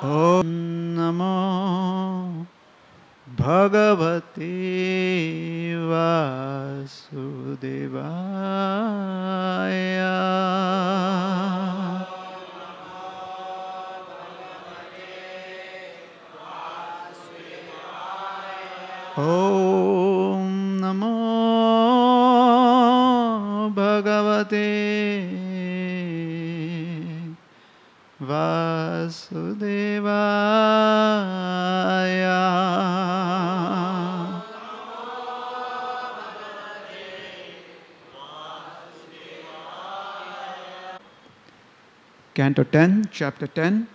Om Namo Bhagavate Vasudevaya. Om Namo Bhagavate Vasudevaya. Canto 10, Chapter 10,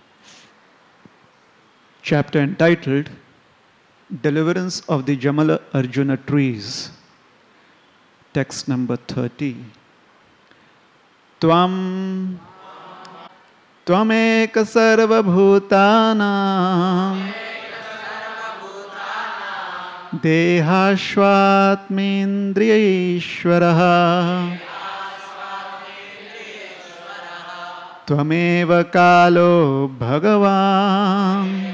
chapter entitled Deliverance of the Jamala Arjuna Trees. Text number 30. Tvameka sarvabhutanam dehashvatmendriyeshwaraha Tvameva kalo bhagavan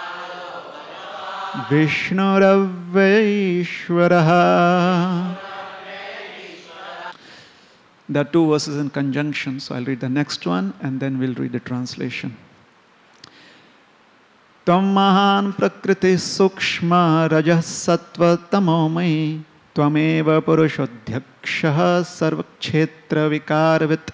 Vishnuravvaishwaraha. There are two verses in conjunction, so I'll read the next one and then we'll read the translation. Tvam mahan prakriti sukshma rajah sattva tamomai Tvameva purushodhyakshaha sarvakshetra vikarvit.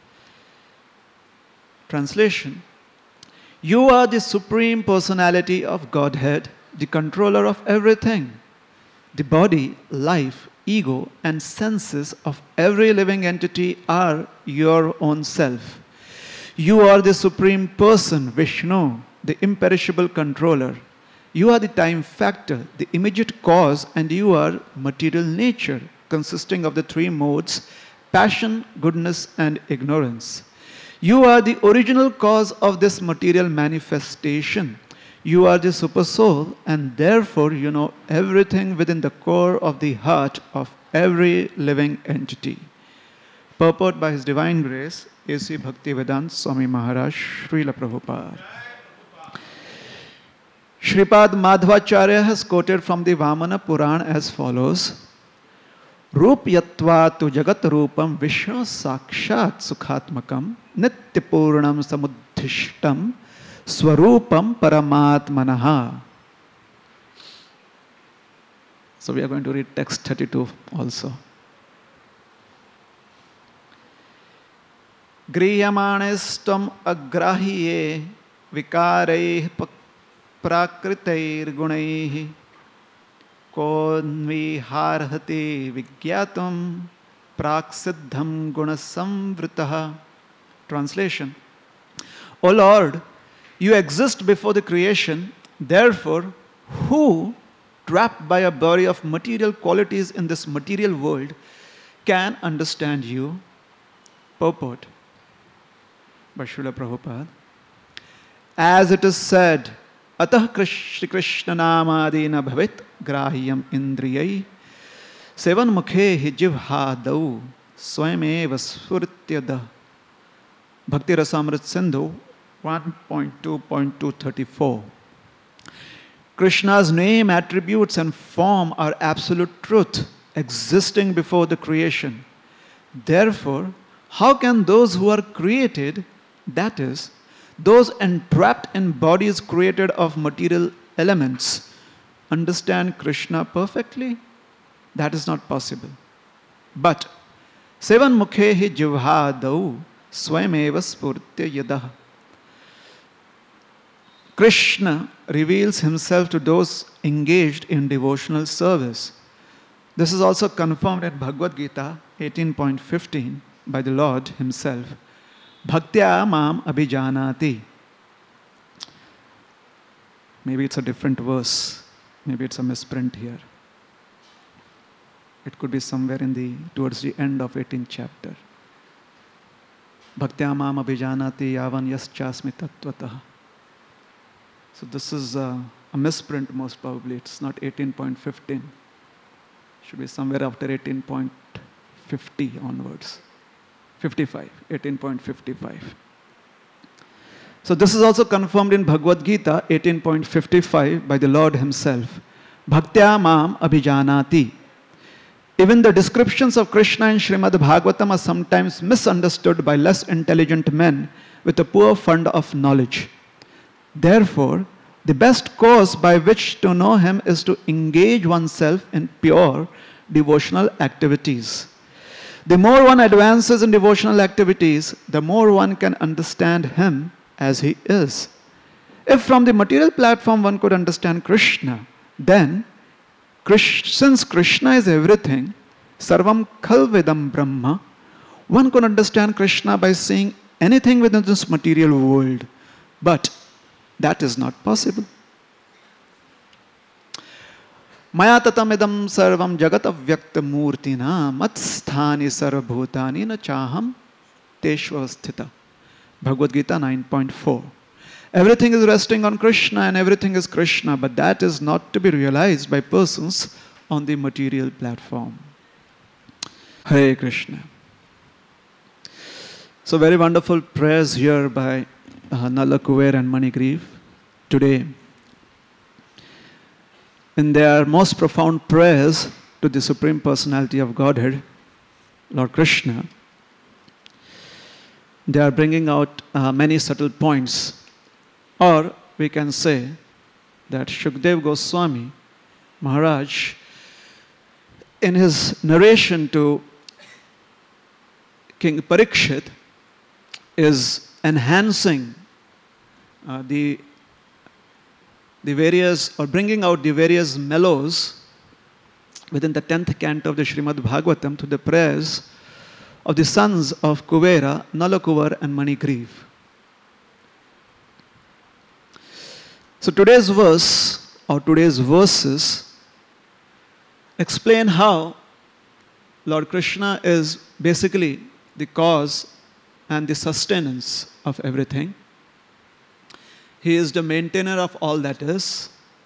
Translation. You are the Supreme Personality of Godhead, the controller of everything. The body, life, ego, and senses of every living entity are your own self. You are the Supreme Person, Vishnu, the imperishable controller. You are the time factor, the immediate cause, and you are material nature, consisting of the three modes, passion, goodness, and ignorance. You are the original cause of this material manifestation. You are the Supersoul, and therefore you know everything within the core of the heart of every living entity. Purport by His Divine Grace, A.C. Bhaktivedanta Swami Maharaj, Srila Prabhupada. Shripad Madhvacharya has quoted from the Vamana Purana as follows. Rup yatva tu jagat rupam vishnu sakshat sukhatmakam nityapurnam samuddhishtam swarupam paramatmanaha. So we are going to read text 32 also. Griyamanestam agrahiye vikareih prakritair gunaih Konviharhati vigyatum praksiddham gunasamvritaha. Translation. O Lord, you exist before the creation, therefore, who, trapped by a body of material qualities in this material world, can understand you? Purport by Srila Prabhupada. As it is said, Atah Shri Krishna Namadina Bhavit Grahyam Indriyai Sevan Mukhe Jivhadau Swayameva Sfurtyada. Bhakti Rasamrit Sindhu 1.2.234. Krishna's name, attributes and form are absolute truth, existing before the creation. Therefore, how can those who are created, that is, those entrapped in bodies created of material elements, understand Krishna perfectly? That is not possible. But Sevan Mukhehi Jivhadau Swayameva Spurtya Yadaha. Krishna reveals himself to those engaged in devotional service. This is also confirmed in Bhagavad Gita 18.15 by the Lord himself. Bhaktya mam abhijanati. Maybe it's a different verse. Maybe it's a misprint here. It could be somewhere towards the end of 18th chapter. Bhaktya mam abhijanati yavan yaschasmi tattvataha. So this is a misprint most probably. It's not 18.15. Should be somewhere after 18.50 onwards. 55, 18.55. So this is also confirmed in Bhagavad Gita 18.55 by the Lord himself. Bhaktya mam abhijanati. Even the descriptions of Krishna in Srimad Bhagavatam are sometimes misunderstood by less intelligent men with a poor fund of knowledge. Therefore, the best course by which to know him is to engage oneself in pure devotional activities. The more one advances in devotional activities, the more one can understand him as he is. If from the material platform one could understand Krishna, then since Krishna is everything, Sarvam Khalvidam Brahma, one could understand Krishna by seeing anything within this material world. But that is not possible. Maya tatamidam sarvam jagat avyakta murtina matsthani sarvabhutani na chaham teshvasthita. Bhagavad Gita 9.4. Everything is resting on Krishna and everything is Krishna, but that is not to be realized by persons on the material platform. Hare Krishna. So very wonderful prayers here by Nala Kuber and Manigriv today. In their most profound prayers to the Supreme Personality of Godhead, Lord Krishna, they are bringing out many subtle points. Or we can say that Shukdev Goswami Maharaj, in his narration to King Parikshit, is enhancing the various, or bringing out the various mellows within the 10th canto of the Srimad Bhagavatam to the prayers of the sons of Kuvera, Nalakuvar and Manigriv. So today's verse, or today's verses, explain how Lord Krishna is basically the cause and the sustenance of everything. He is the maintainer of all that is.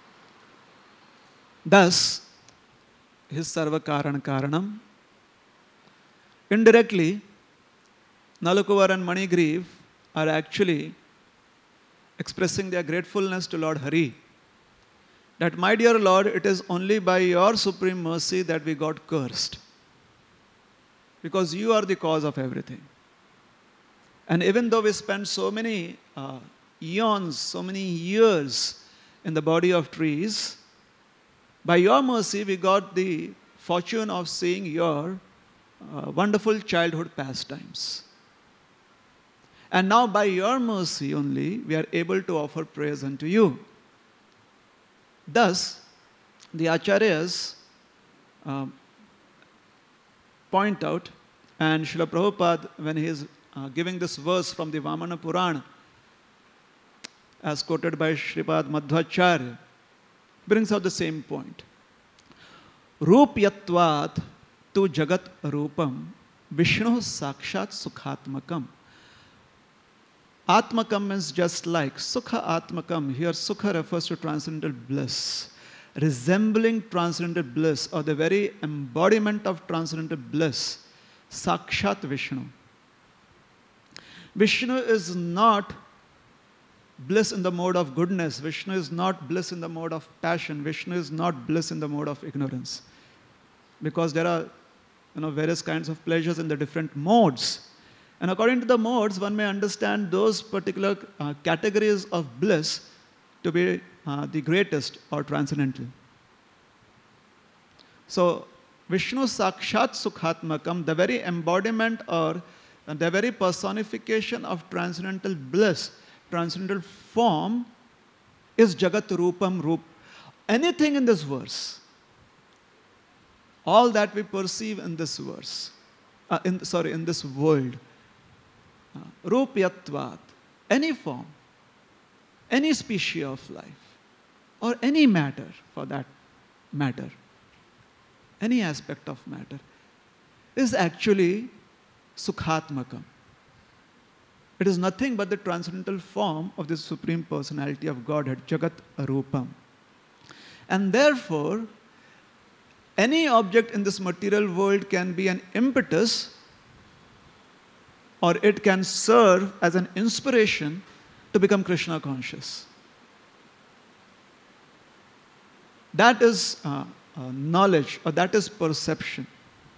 Thus, his Sarva Karana Karanam. Indirectly, Nalakuvar and Manigriv are actually expressing their gratefulness to Lord Hari. That, my dear Lord, it is only by your supreme mercy that we got cursed. Because you are the cause of everything. And even though we spent so many eons, so many years in the body of trees, by your mercy we got the fortune of seeing your wonderful childhood pastimes. And now by your mercy only we are able to offer praise unto you. Thus, the Acharyas point out, and Srila Prabhupada, when he is giving this verse from the Vamana Purana, as quoted by Sripad Madhvacharya, brings out the same point. Rupyatvat tu jagat rupam Vishnu sakshat sukhatmakam. Atmakam means just like. Sukha atmakam. Here sukha refers to transcendental bliss. Resembling transcendental bliss, or the very embodiment of transcendental bliss. Sakshat Vishnu. Vishnu is not bliss in the mode of goodness. Vishnu is not bliss in the mode of passion. Vishnu is not bliss in the mode of ignorance. Because there are various kinds of pleasures in the different modes. And according to the modes, one may understand those particular categories of bliss to be the greatest or transcendental. So, Vishnu Sakshat Sukhatmakam, the very embodiment or the very personification of transcendental bliss, transcendental form, is Jagat Rupam Rup. Anything in this verse, all that we perceive in this verse, in this world, Rupyatvat, any form, any species of life, or any matter for that matter, any aspect of matter, is actually Sukhatmakam. It is nothing but the transcendental form of the Supreme Personality of Godhead, Jagat Rupam. And therefore, any object in this material world can be an impetus, or it can serve as an inspiration to become Krishna conscious. That is knowledge, or that is perception.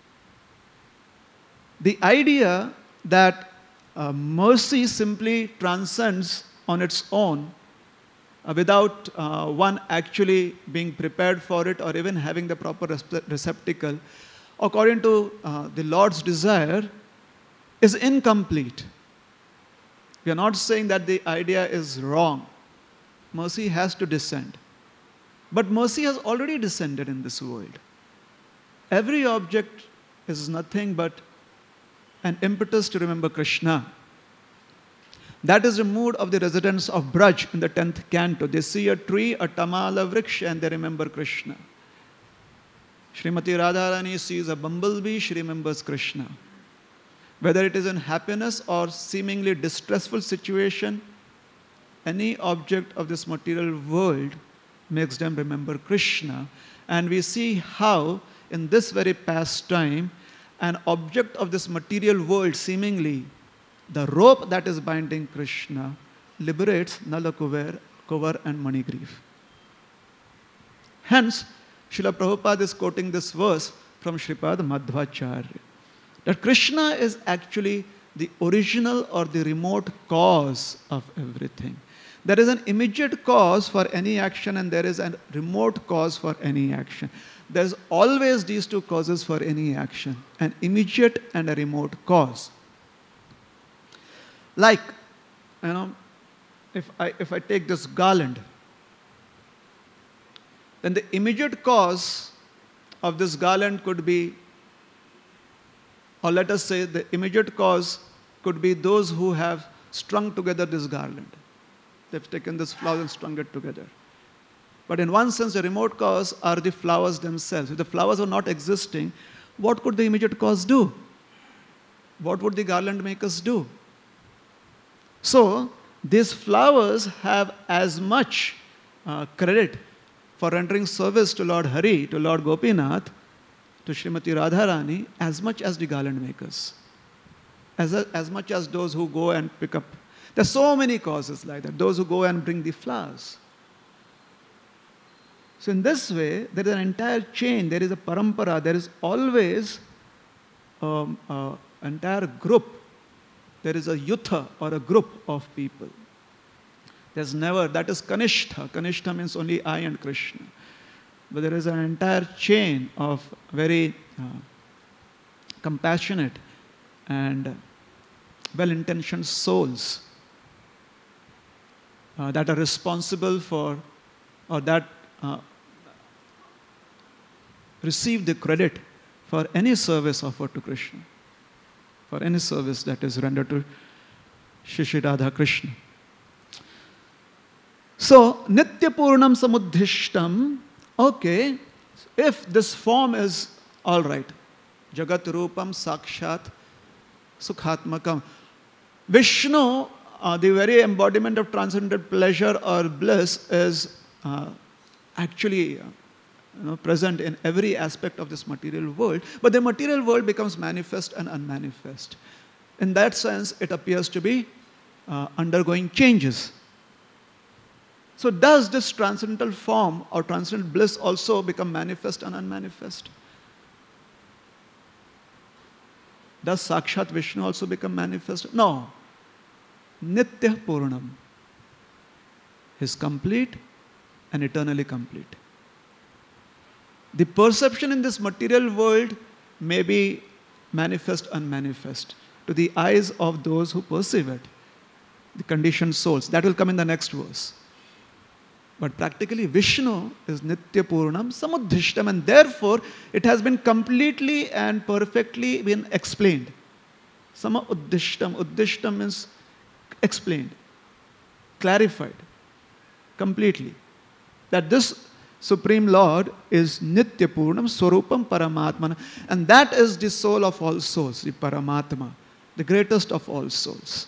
The idea that mercy simply transcends on its own without one actually being prepared for it or even having the proper receptacle, according to the Lord's desire, is incomplete. We are not saying that the idea is wrong. Mercy has to descend. But mercy has already descended in this world. Every object is nothing but an impetus to remember Krishna. That is the mood of the residents of Braj in the 10th canto. They see a tree, a tamala vriksha, and they remember Krishna. Srimati Radharani sees a bumblebee, she remembers Krishna. Whether it is in happiness or seemingly distressful situation, any object of this material world makes them remember Krishna. And we see how in this very pastime, an object of this material world, seemingly the rope that is binding Krishna, liberates Nala Kuvar and Manigriv. Hence, Srila Prabhupada is quoting this verse from Sripad Madhvacharya, that Krishna is actually the original or the remote cause of everything. There is an immediate cause for any action and there is a remote cause for any action. There's always these two causes for any action, an immediate and a remote cause. Like, if I take this garland, then the immediate cause of this garland could be, or let us say the immediate cause could be those who have strung together this garland. They've taken this flower and strung it together. But in one sense, the remote cause are the flowers themselves. If the flowers were not existing, what could the immediate cause do? What would the garland makers do? So, these flowers have as much credit for rendering service to Lord Hari, to Lord Gopinath, to Srimati Radharani, as much as the garland makers. As much as those who go and pick up. There are so many causes like that. Those who go and bring the flowers. So in this way, there is an entire chain. There is a parampara. There is always an entire group. There is a yutha or a group of people. There's never, that is Kanishtha. Kanishtha means only I and Krishna. But there is an entire chain of very compassionate and well-intentioned souls that are responsible for, or that receive the credit for any service offered to Krishna, for any service that is rendered to Shri Radha Krishna. So, Nitya Purnam Samudhishtam, okay, if this form is all right, Jagat Rupam Sakshat Sukhatmakam, Vishnu, the very embodiment of transcendental pleasure or bliss, is actually present in every aspect of this material world, but the material world becomes manifest and unmanifest. In that sense, it appears to be undergoing changes. So does this transcendental form or transcendental bliss also become manifest and unmanifest? Does Sakshat Vishnu also become manifest? No. Nitya Purnam. He is complete and eternally complete. The perception in this material world may be manifest, unmanifest to the eyes of those who perceive it, the conditioned souls. That will come in the next verse. But practically Vishnu is Nitya Purnam Samudhishtam, and therefore it has been completely and perfectly been explained. Samudhishtam, Uddishtam means explained, clarified, completely. That this Supreme Lord is Nitya Purnam Swarupam Paramatmana, and that is the soul of all souls, the Paramatma, the greatest of all souls.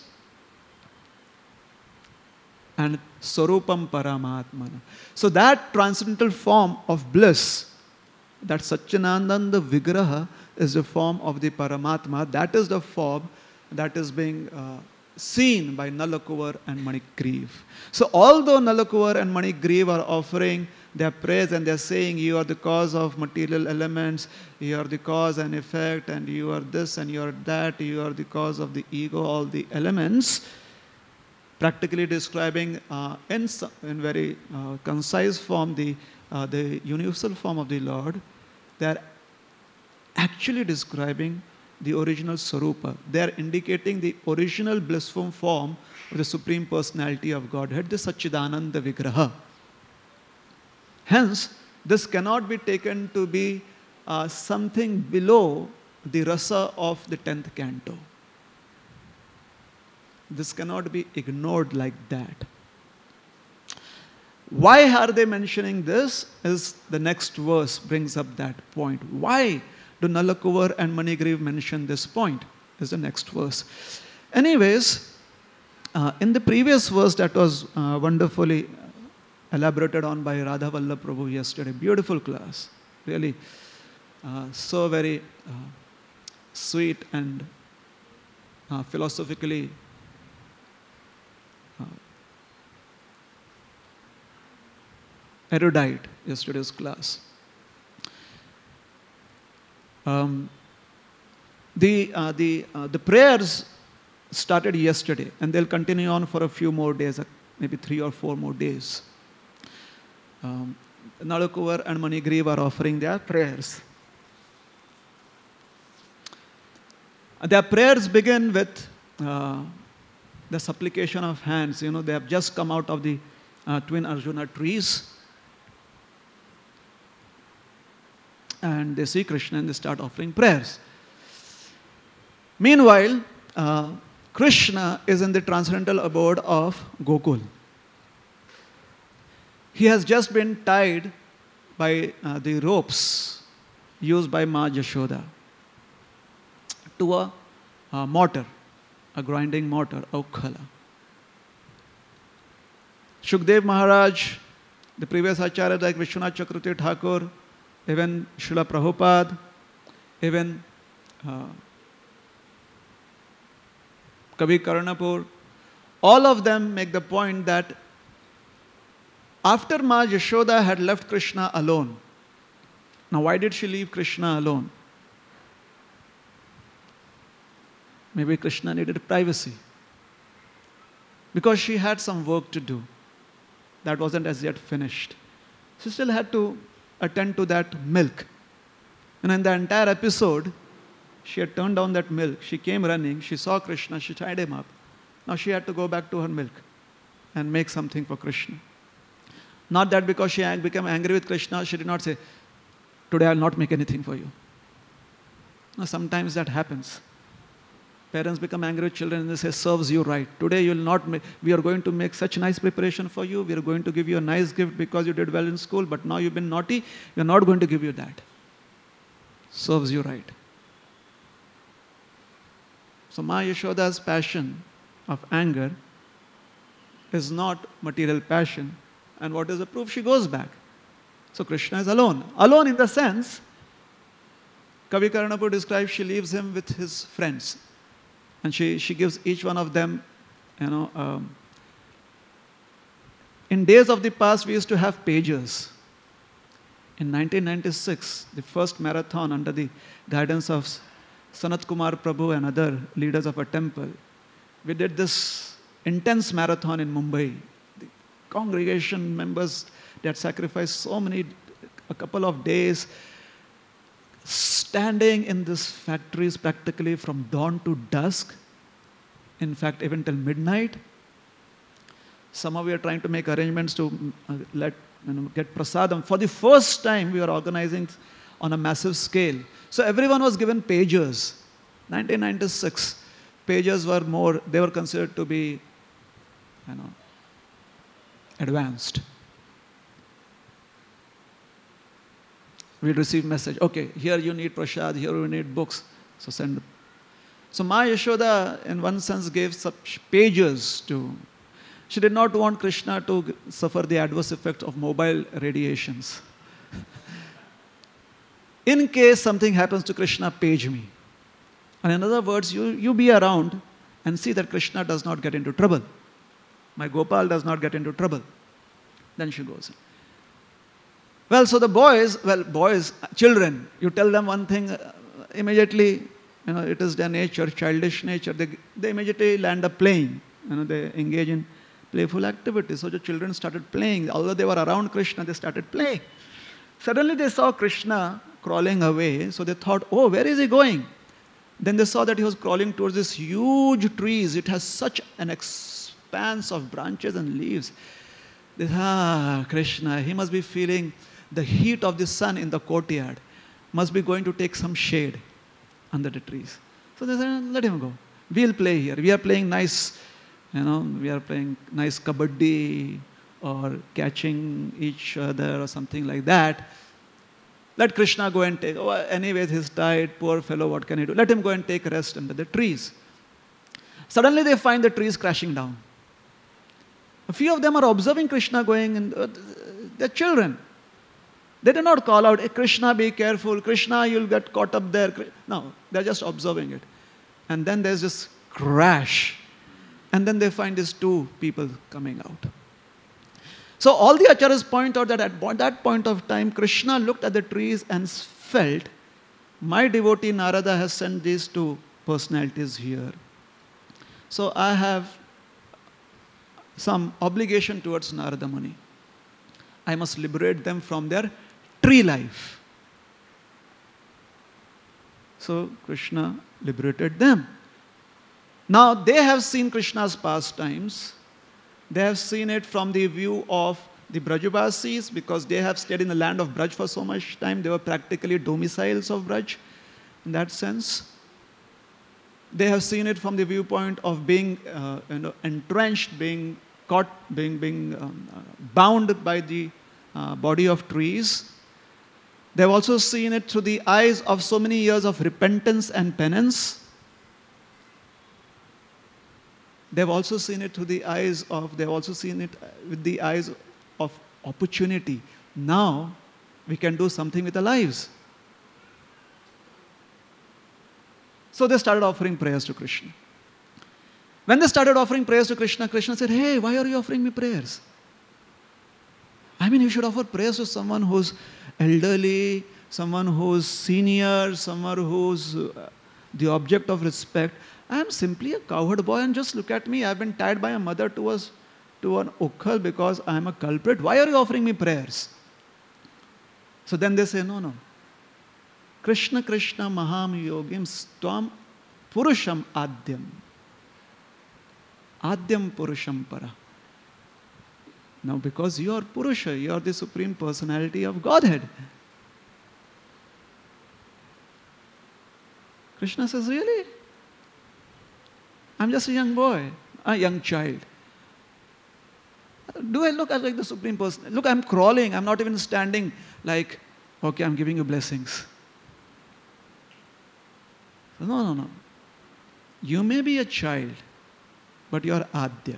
And Swarupam Paramatmana. So that transcendental form of bliss, that Satchidananda Vigraha, is the form of the Paramatma. That is the form that is being seen by Nalakuvar and Manikriv. So although Nalakuvar and Manikriv are offering their praise and they're saying you are the cause of material elements, you are the cause and effect, and you are this and you are that, you are the cause of the ego, all the elements, practically describing in very concise form the universal form of the Lord, they are actually describing the original Sarupa. They are indicating the original blissful form of the Supreme Personality of Godhead, the Satchidananda Vigraha. Hence, this cannot be taken to be something below the rasa of the 10th canto. This cannot be ignored like that. Why are they mentioning this? Is the next verse brings up that point. Why do Nalakuvar and Manikriv mention this point? Is the next verse. Anyways, in the previous verse that was wonderfully elaborated on by Radha Vallabh Prabhu yesterday, beautiful class, really so very sweet and philosophically erudite, yesterday's class. The prayers started yesterday and they'll continue on for a few more days, maybe 3 or 4 more days. Nalakuvar and Manikriv are offering their prayers. Their prayers begin with the supplication of hands. You know, they have just come out of the twin Arjuna trees. And they see Krishna and they start offering prayers. Meanwhile, Krishna is in the transcendental abode of Gokul. He has just been tied by the ropes used by Ma Yashoda to a mortar, a grinding mortar, Aukhala. Shukdev Maharaj, the previous Acharya like Vishwanath Chakravarti Thakur, even Srila Prabhupada, even Kavi Karnapur, all of them make the point that after Ma Yashoda had left Krishna alone, now why did she leave Krishna alone? Maybe Krishna needed privacy. Because she had some work to do that wasn't as yet finished. She still had to attend to that milk. And in the entire episode, she had turned down that milk. She came running, she saw Krishna, she tied him up. Now she had to go back to her milk and make something for Krishna. Not that because she became angry with Krishna, she did not say, today I'll not make anything for you. Now sometimes that happens. Parents become angry with children and they say, serves you right. Today you will not make, we are going to make such nice preparation for you. We are going to give you a nice gift because you did well in school, but now you've been naughty. We are not going to give you that. Serves you right. So Ma Yashoda's passion of anger is not material passion. And what is the proof? She goes back. So Krishna is alone. Alone in the sense, Kavi Karnapur describes she leaves him with his friends. And she gives each one of them, in days of the past, we used to have pagers. In 1996, the first marathon under the guidance of Sanat Kumar Prabhu and other leaders of a temple, we did this intense marathon in Mumbai. The congregation members, they had sacrificed a couple of days, standing in these factories practically from dawn to dusk, in fact even till midnight. Some of you are trying to make arrangements to get prasadam. For the first time we are organizing on a massive scale. So everyone was given pagers. 1996, pagers were more, they were considered to be advanced. We'll receive message. Okay, here you need prasad, here you need books. So send. So Ma Yashoda, in one sense, gave such pagers to. She did not want Krishna to suffer the adverse effect of mobile radiations. In case something happens to Krishna, page me. And in other words, you be around and see that Krishna does not get into trouble. My Gopal does not get into trouble. Then she goes. Well, so the boys, children, you tell them one thing, immediately, it is their nature, childish nature. They immediately land up playing. They engage in playful activities. So the children started playing. Although they were around Krishna, they started playing. Suddenly they saw Krishna crawling away. So they thought, oh, where is he going? Then they saw that he was crawling towards these huge trees. It has such an expanse of branches and leaves. They said, Krishna, he must be feeling the heat of the sun in the courtyard, must be going to take some shade under the trees. So they said, let him go. We'll play here. We are playing nice, we are playing nice kabaddi or catching each other or something like that. Let Krishna go and take, anyways, he's tired, poor fellow, what can he do? Let him go and take rest under the trees. Suddenly they find the trees crashing down. A few of them are observing Krishna going, and they're children. They did not call out, hey, Krishna, be careful. Krishna, you'll get caught up there. No, they're just observing it. And then there's this crash. And then they find these two people coming out. So all the acharyas point out that at that point of time, Krishna looked at the trees and felt, my devotee Narada has sent these two personalities here. So I have some obligation towards Narada Muni. I must liberate them from their tree life. So Krishna liberated them. Now they have seen Krishna's pastimes. They have seen it from the view of the Brajavasis, because they have stayed in the land of Braj for so much time. They were practically domiciles of Braj in that sense. They have seen it from the viewpoint of being entrenched, being caught, being bound by the body of trees. They have also seen it through the eyes of so many years of repentance and penance. They've also seen it with the eyes of opportunity. Now, we can do something with our lives. So they started offering prayers to Krishna. When they started offering prayers to Krishna, Krishna said, hey, why are you offering me prayers? I mean, you should offer prayers to someone who's elderly, someone who's senior, someone who's the object of respect. I am simply a cowherd boy, and just look at me. I've been tied by a mother to an ukhal because I am a culprit. Why are you offering me prayers? So then they say, no. Krishna Krishna Maham Yogim Stvam Purusham Adyam. Adyam Purusham Para. Now because you are Purusha, you are the Supreme Personality of Godhead. Krishna says, really? I'm just a young boy, a young child. Do I look like the Supreme Person? Look, I'm crawling. I'm not even standing like, okay, I'm giving you blessings. No. You may be a child, but you are Adya.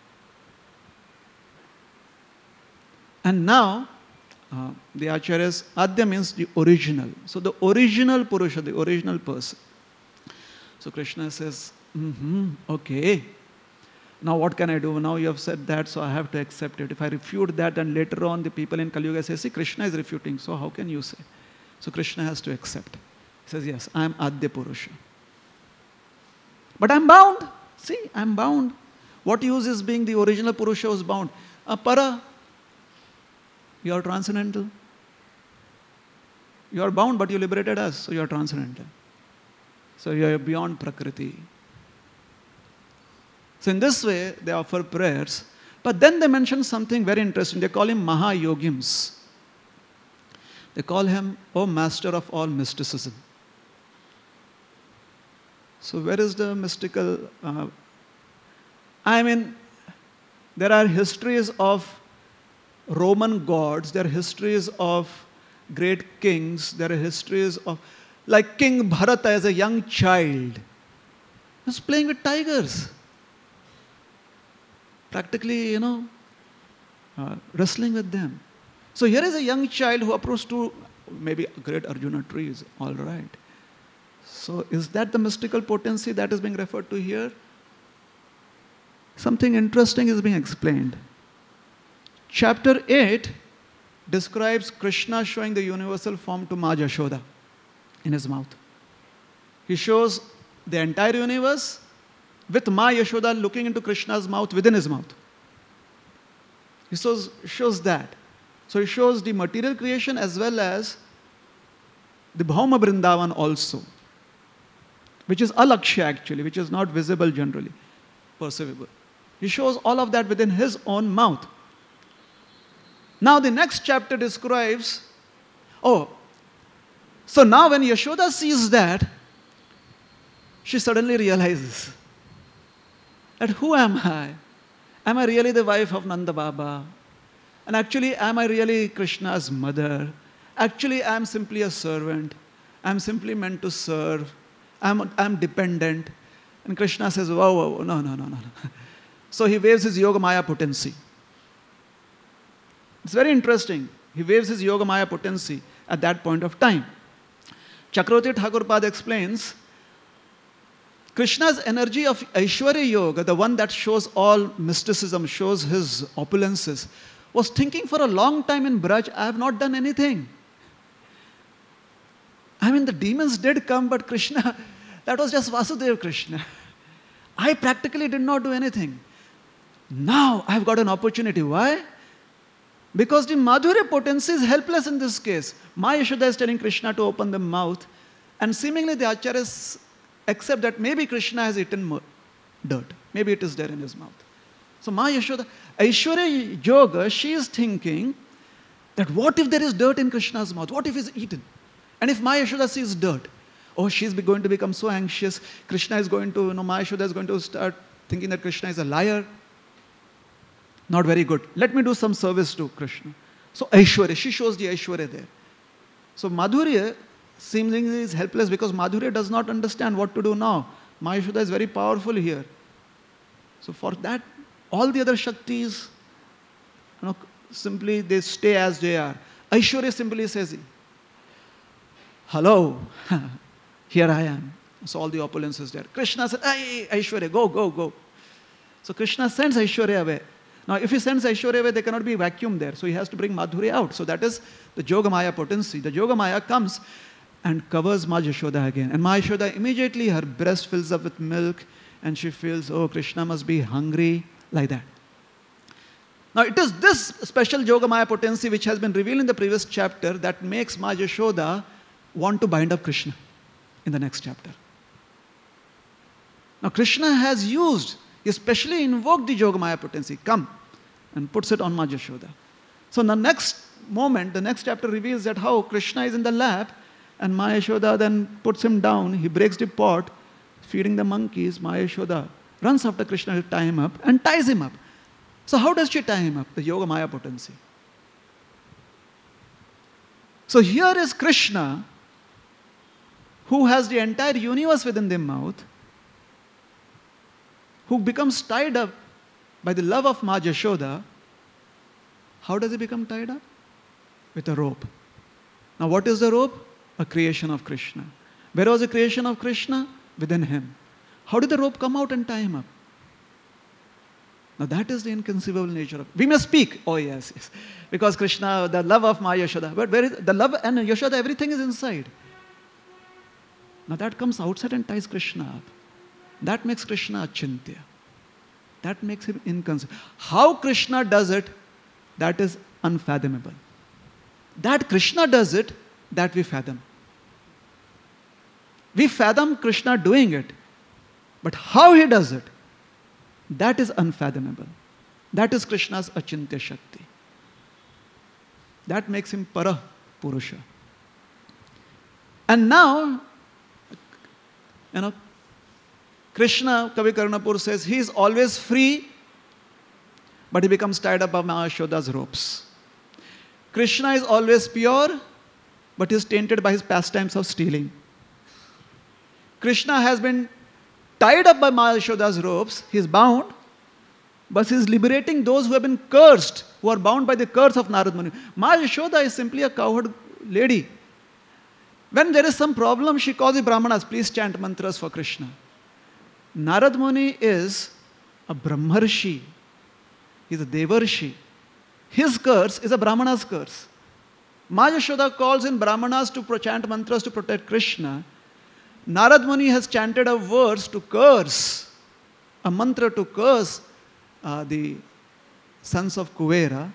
And now, the Acharyas, Adya means the original. So the original Purusha, the original person. So Krishna says, okay. Now what can I do? Now you have said that, so I have to accept it. If I refute that, then later on the people in Kali Yuga say, see, Krishna is refuting, so how can you say? So Krishna has to accept. He says, yes, I am Adya Purusha. But I'm bound. See, I'm bound. What use is being the original Purusha who's bound? Para, you are transcendental. You are bound, but you liberated us, so you are transcendental. So you are beyond Prakriti. So in this way, they offer prayers. But then they mention something very interesting. They call him Mahayogims. They call him, O Master of all mysticism. So where is the mystical... there are histories of Roman gods. There are histories of great kings. There are histories of... Like King Bharata as a young child. He was playing with tigers. Practically, wrestling with them. So here is a young child who approached to maybe great Arjuna trees. All right. So is that the mystical potency that is being referred to here? something interesting is being explained. Chapter 8 describes Krishna showing the universal form to Ma Yashoda in his mouth. He shows the entire universe with Ma Yashoda looking into Krishna's mouth within his mouth. He shows that. So he shows the material creation as well as the Bhauma Vrindavan also, which is alakshya actually, which is not visible generally, perceivable. He shows all of that within his own mouth. Now the next chapter describes, so now when Yashoda sees that, she suddenly realizes that who am I? Am I really the wife of Nanda Baba? And actually, am I really Krishna's mother? Actually, I am simply a servant. I am simply meant to serve. I am dependent. And Krishna says, whoa, no. So he waves his Yogamaya potency. It's very interesting. He waves his Yogamaya potency at that point of time. Chakravarti Thakurpad explains, Krishna's energy of Aishwarya Yoga, the one that shows all mysticism, shows his opulences, was thinking for a long time in Braj, I have not done anything. I mean, the demons did come, but Krishna, that was just Vasudeva Krishna. I practically did not do anything. Now I've got an opportunity. Why? Because the Madhurya potency is helpless in this case. Ma Yashoda is telling Krishna to open the mouth, and seemingly the acharyas accept that maybe Krishna has eaten dirt. Maybe it is there in his mouth. So Ma Yashoda, Aishwarya Yoga, she is thinking that what if there is dirt in Krishna's mouth? What if he's eaten? And if Ma Yashoda sees dirt, she's going to become so anxious. Krishna is going to, Ma Yashoda is going to start thinking that Krishna is a liar. Not very good. Let me do some service to Krishna. So Aishwarya, she shows the Aishwarya there. So Madhurya seemingly is helpless because Madhurya does not understand what to do now. Ma Yashoda is very powerful here. So for that, all the other Shaktis, simply they stay as they are. Aishwarya simply says, hello, here I am. So all the opulence is there. Krishna said, hey, Aishwarya, go. So Krishna sends Aishwarya away. Now if he sends Aishwarya away, there cannot be vacuum there. So he has to bring Madhurya out. So that is the Yogamaya potency. The Yogamaya comes and covers Ma Yashoda again. And Ma Yashoda immediately, her breast fills up with milk and she feels, Krishna must be hungry, like that. Now it is this special Yogamaya potency which has been revealed in the previous chapter that makes Ma Yashoda want to bind up Krishna in the next chapter. Now Krishna has used, especially invoked the Yogamaya potency, come, and puts it on Ma Yashoda. So in the next moment, the next chapter reveals that how Krishna is in the lap and Ma Yashoda then puts him down, he breaks the pot, feeding the monkeys. Ma Yashoda runs after Krishna to tie him up and ties him up. So how does she tie him up? The Yogamaya potency. So here is Krishna, who has the entire universe within their mouth, who becomes tied up by the love of Ma Yashoda. How does he become tied up? With a rope. Now what is the rope? A creation of Krishna. Where was the creation of Krishna? Within him. How did the rope come out and tie him up? Now that is the inconceivable nature of it. We may speak, yes. Because Krishna, the love of Ma Yashoda. But where is the love and Yashoda, everything is inside. Now that comes outside and ties Krishna up. That makes Krishna achintya. That makes him inconceivable. How Krishna does it, that is unfathomable. That Krishna does it, that we fathom. We fathom Krishna doing it. But how he does it, that is unfathomable. That is Krishna's achintya shakti. That makes him para purusha. And now, Krishna, Kavi Karnapur says, he is always free, but he becomes tied up by Ma Yashoda's ropes. Krishna is always pure, but he is tainted by his pastimes of stealing. Krishna has been tied up by Ma Yashoda's ropes, he is bound, but he is liberating those who have been cursed, who are bound by the curse of Narad Muni. Ma Yashoda is simply a cowherd lady. When there is some problem, she calls the Brahmanas, please chant mantras for Krishna. Narad Muni is a Brahmarshi, he's a Devarshi. His curse is a Brahmana's curse. Ma Yashoda calls in Brahmanas to chant mantras to protect Krishna. Narad Muni has chanted a verse to curse, a mantra to curse the sons of Kuvera.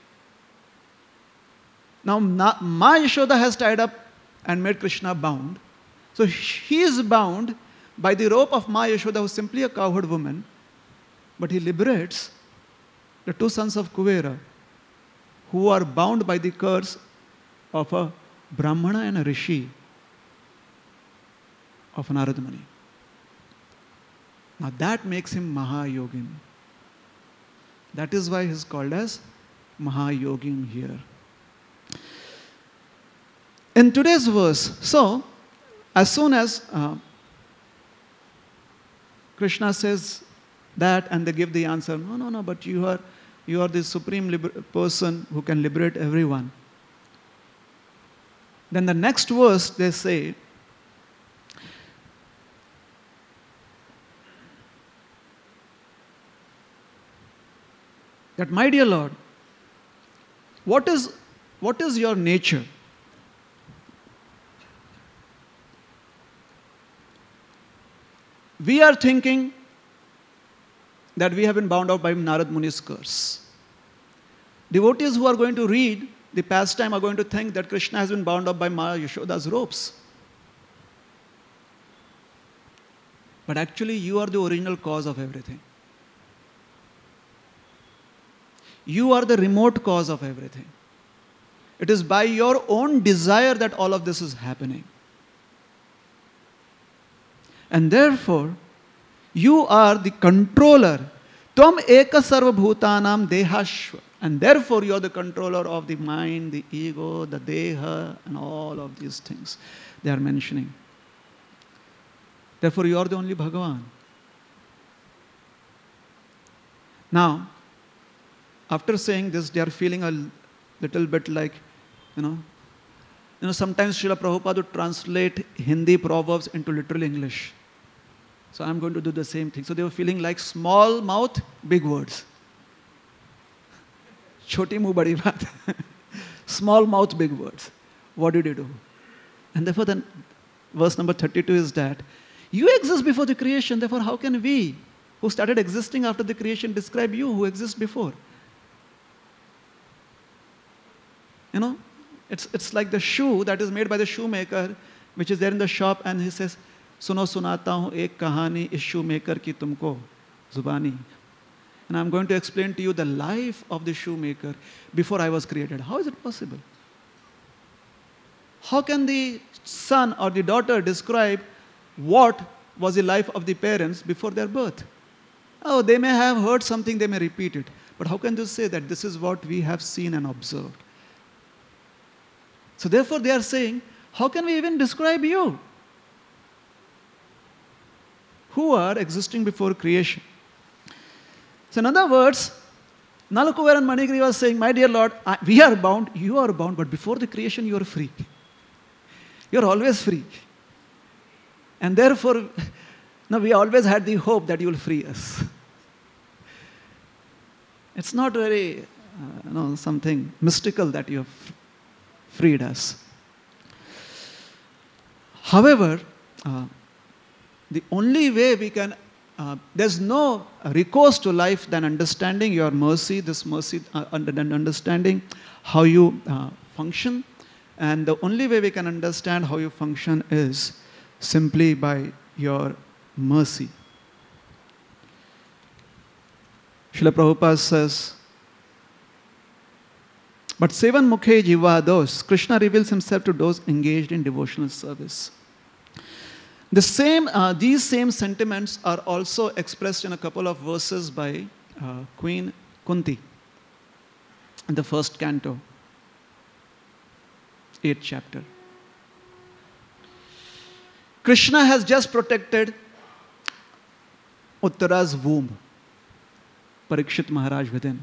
Now Ma Yashoda has tied up and made Krishna bound. So he is bound by the rope of Ma Yashoda, who is simply a cowherd woman, but he liberates the two sons of Kuvera, who are bound by the curse of a Brahmana and a Rishi of Narad Muni. Now that makes him Mahayogin. That is why he is called as Mahayogin here. In today's verse, so as soon as Krishna says that and they give the answer, no, but you are the supreme person who can liberate everyone. Then the next verse they say, that my dear Lord, what is your nature? We are thinking that we have been bound out by Narad Muni's curse. Devotees who are going to read the pastime are going to think that Krishna has been bound up by Ma Yashoda's ropes. But actually, you are the original cause of everything. You are the remote cause of everything. It is by your own desire that all of this is happening. And therefore, you are the controller. Tvam eka sarva bhutanam dehashva. And therefore, you are the controller of the mind, the ego, the deha, and all of these things they are mentioning. Therefore, you are the only Bhagavan. Now, after saying this, they are feeling a little bit like, sometimes Srila Prabhupada would translate Hindi proverbs into literal English. So I'm going to do the same thing. So they were feeling like small mouth, big words. Choti muh badi baat. Small mouth, big words. What did you do? And therefore then, verse number 32 is that, you exist before the creation, therefore how can we, who started existing after the creation, describe you who exist before? It's like the shoe that is made by the shoemaker, which is there in the shop, and he says, Suno sunata hu ek kahani is shoemaker ki tumko zubani. And I'm going to explain to you the life of the shoemaker before I was created. How is it possible? How can the son or the daughter describe what was the life of the parents before their birth? Oh, they may have heard something, they may repeat it. But how can they say that this is what we have seen and observed? So therefore they are saying, how can we even describe you who are existing before creation? So in other words, Nalakuvar and Manigiri was saying, my dear Lord, we are bound, you are bound, but before the creation you are free. You are always free. And therefore, we always had the hope that you will free us. It's not very, something mystical that you have freed us. However, the only way we can, there's no recourse to life than understanding your mercy, this mercy, understanding how you function. And the only way we can understand how you function is simply by your mercy. Srila Prabhupada says, but Sevan Mukhe Jiva Dos, Krishna reveals himself to those engaged in devotional service. These same sentiments are also expressed in a couple of verses by Queen Kunti in the first canto, 8th chapter. Krishna has just protected Uttara's womb, Parikshit Maharaj within.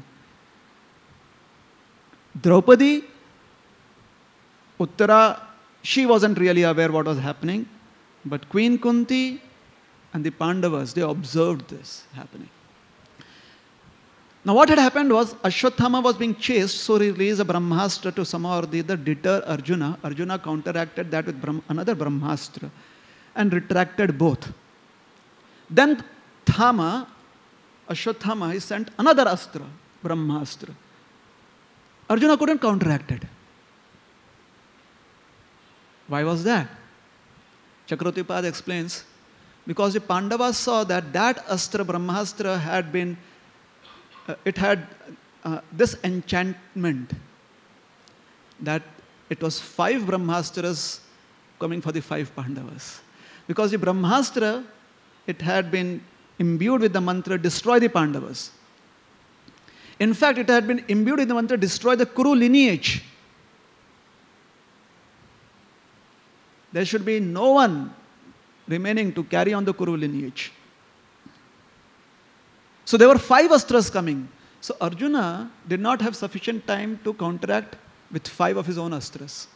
Draupadi, Uttara, she wasn't really aware what was happening, but Queen Kunti and the Pandavas, they observed this happening. Now what had happened was Ashwatthama was being chased, so he released a Brahmastra to somehow or the other deter Arjuna. Arjuna counteracted that with another Brahmastra and retracted both. Then Ashwatthama, he sent another Astra, Brahmastra. Arjuna couldn't counteract it. Why was that? Chakravartipad explains, because the Pandavas saw that Astra, Brahmastra, had been, it had this enchantment, that it was 5 Brahmastras coming for the 5 Pandavas. Because the Brahmastra, it had been imbued with the mantra, destroy the Pandavas. In fact, it had been imbued with the mantra, destroy the Kuru lineage. There should be no one remaining to carry on the Kuru lineage. So there were 5 Astras coming. So Arjuna did not have sufficient time to counteract with 5 of his own Astras.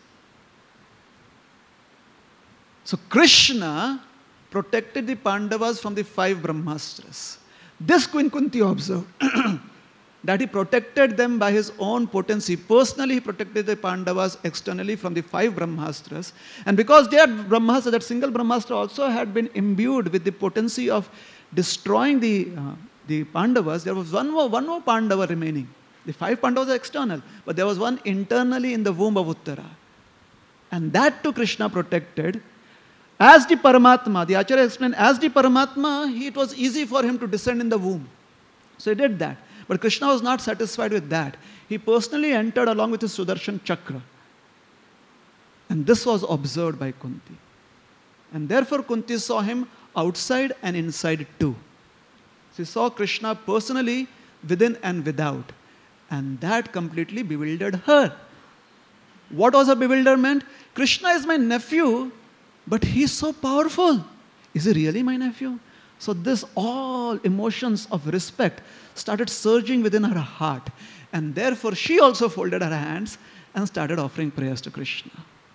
So Krishna protected the Pandavas from the 5 Brahmastras. This Queen Kunti observed that he protected them by his own potency. Personally, he protected the Pandavas externally from the 5 Brahmastras. And because they had Brahmastra, that single Brahmastra also had been imbued with the potency of destroying the Pandavas, there was one more Pandava remaining. The 5 Pandavas are external, but there was one internally in the womb of Uttara. And that too Krishna protected. As the Paramatma, the Acharya explained, as the Paramatma, it was easy for him to descend in the womb. So he did that. But Krishna was not satisfied with that. He personally entered along with his Sudarshan Chakra. And this was observed by Kunti. And therefore Kunti saw him outside and inside too. She saw Krishna personally within and without. And that completely bewildered her. What was her bewilderment? Krishna is my nephew, but he is so powerful. Is he really my nephew? So this all emotions of respect started surging within her heart. And therefore she also folded her hands and started offering prayers to Krishna.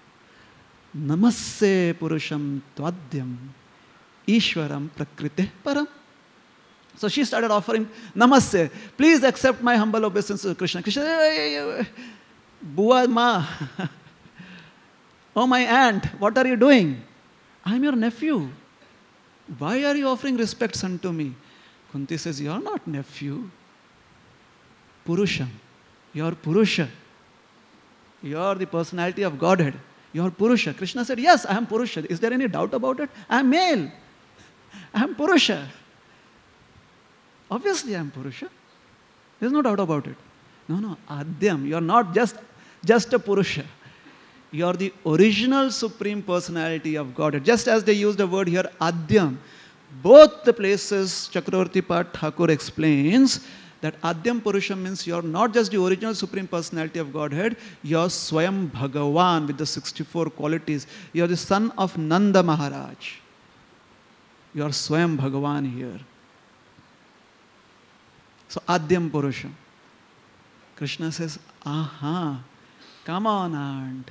Namaste Purusham Tvadyam Ishwaram Prakriteh Param. So she started offering Namaste. Please accept my humble obeisance to Krishna. Krishna, Bua Ma. Oh, my aunt, what are you doing? I am your nephew. Why are you offering respects unto me? Kunti says, you are not nephew. Purusham. You are Purusha. You are the personality of Godhead. You are Purusha. Krishna said, yes, I am Purusha. Is there any doubt about it? I am male. I am Purusha. Obviously I am Purusha. There is no doubt about it. No, Adyam. You are not just a Purusha. You are the original Supreme Personality of Godhead. Just as they use the word here, Adyam. Both the places Chakravartipad Thakur explains that Adyam Purusha means you are not just the original Supreme Personality of Godhead, you are Swayam Bhagavan with the 64 qualities. You are the son of Nanda Maharaj. You are Swayam Bhagavan here. So Adyam Purusha. Krishna says, aha, come on, aunt.